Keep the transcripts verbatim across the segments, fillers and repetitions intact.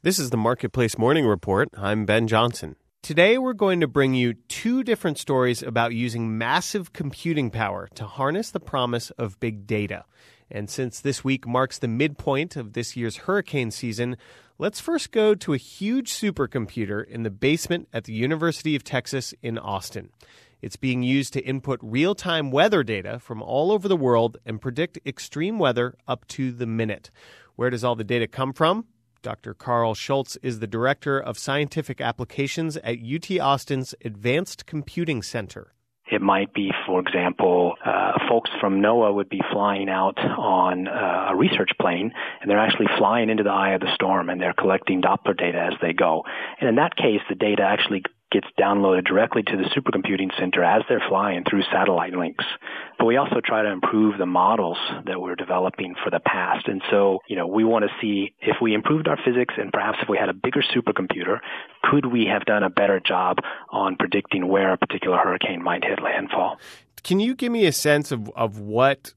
This is the Marketplace Morning Report. I'm Ben Johnson. Today, we're going to bring you two different stories about using massive computing power to harness the promise of big data. And since this week marks the midpoint of this year's hurricane season, let's first go to a huge supercomputer in the basement at the University of Texas in Austin. It's being used to input real-time weather data from all over the world and predict extreme weather up to the minute. Where does all the data come from? Doctor Carl Schultz is the Director of Scientific Applications at U T Austin's Advanced Computing Center. It might be, for example, uh, folks from NOAA would be flying out on uh, a research plane, and they're actually flying into the eye of the storm, and they're collecting Doppler data as they go. And in that case, the data actually gets downloaded directly to the supercomputing center as they're flying through satellite links. But we also try to improve the models that we're developing for the past. And so, you know, we want to see if we improved our physics and perhaps if we had a bigger supercomputer, could we have done a better job on predicting where a particular hurricane might hit landfall? Can you give me a sense of, of what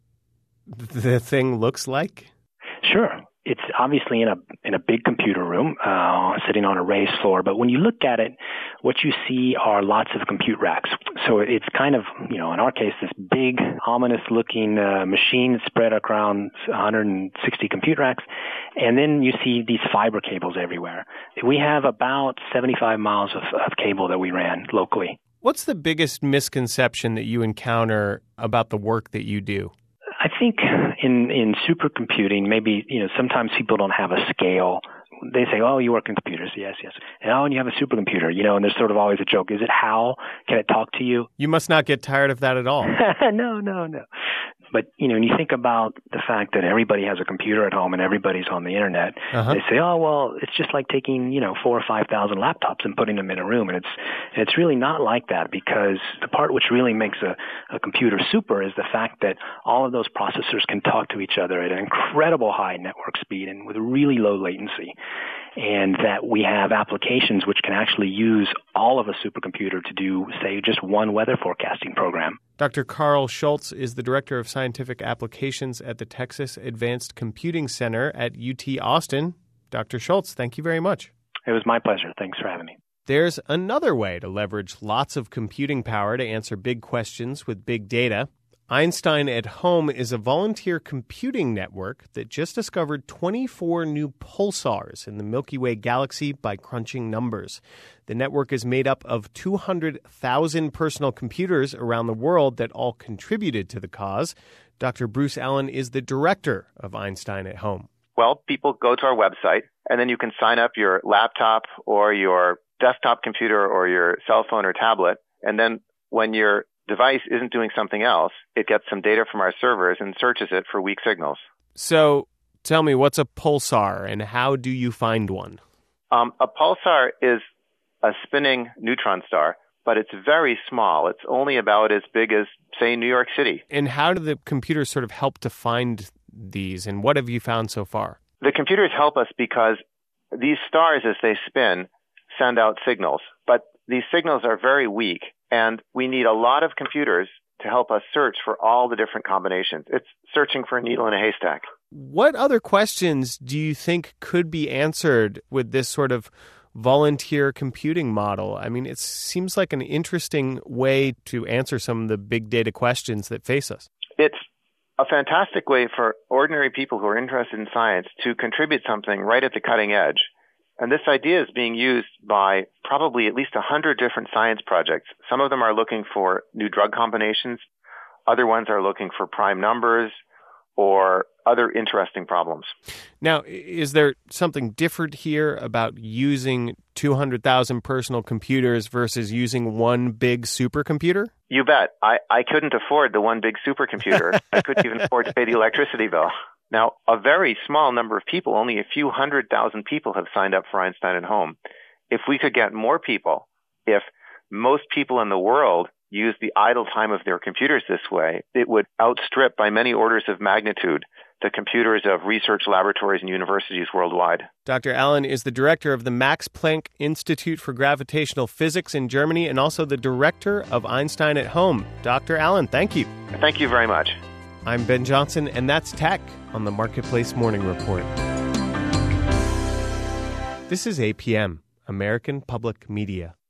the thing looks like? Sure. It's obviously in a in a big computer room, uh, sitting on a raised floor. But when you look at it, what you see are lots of compute racks. So it's kind of, you know, in our case, this big, ominous-looking uh, machine spread around one hundred sixty compute racks. And then you see these fiber cables everywhere. We have about seventy-five miles of, of cable that we ran locally. What's the biggest misconception that you encounter about the work that you do? I think in, in supercomputing, maybe, you know, sometimes people don't have a scale. They say, oh, you work in computers. Yes, yes. And oh, and you have a supercomputer, you know, and there's sort of always a joke. Is it how? Can it talk to you? You must not get tired of that at all. no, no, no. But, you know, when you think about the fact that everybody has a computer at home and everybody's on the internet, uh-huh. They say, oh, well, it's just like taking, you know, four or five thousand laptops and putting them in a room. And it's and it's really not like that, because the part which really makes a, a computer super is the fact that all of those processors can talk to each other at an incredible high network speed and with really low latency. And that we have applications which can actually use all of a supercomputer to do, say, just one weather forecasting program. Doctor Carl Schultz is the Director of Scientific Applications at the Texas Advanced Computing Center at U T Austin. Doctor Schultz, thank you very much. It was my pleasure. Thanks for having me. There's another way to leverage lots of computing power to answer big questions with big data. Einstein at Home is a volunteer computing network that just discovered twenty-four new pulsars in the Milky Way galaxy by crunching numbers. The network is made up of two hundred thousand personal computers around the world that all contributed to the cause. Doctor Bruce Allen is the director of Einstein at Home. Well, people go to our website, and then you can sign up your laptop or your desktop computer or your cell phone or tablet, and then when you're device isn't doing something else, it gets some data from our servers and searches it for weak signals. So tell me, what's a pulsar and how do you find one? Um, a pulsar is a spinning neutron star, but it's very small. It's only about as big as, say, New York City. And how do the computers sort of help to find these, and what have you found so far? The computers help us because these stars, as they spin, send out signals, but these signals are very weak. And we need a lot of computers to help us search for all the different combinations. It's searching for a needle in a haystack. What other questions do you think could be answered with this sort of volunteer computing model? I mean, it seems like an interesting way to answer some of the big data questions that face us. It's a fantastic way for ordinary people who are interested in science to contribute something right at the cutting edge. And this idea is being used by probably at least one hundred different science projects. Some of them are looking for new drug combinations. Other ones are looking for prime numbers or other interesting problems. Now, is there something different here about using two hundred thousand personal computers versus using one big supercomputer? You bet. I, I couldn't afford the one big supercomputer. I couldn't even afford to pay the electricity bill. Now, a very small number of people, only a few hundred thousand people have signed up for Einstein at Home. If we could get more people, if most people in the world use the idle time of their computers this way, it would outstrip by many orders of magnitude the computers of research laboratories and universities worldwide. Doctor Allen is the director of the Max Planck Institute for Gravitational Physics in Germany and also the director of Einstein at Home. Doctor Allen, thank you. Thank you very much. I'm Ben Johnson, and that's Tech on the Marketplace Morning Report. This is A P M, American Public Media.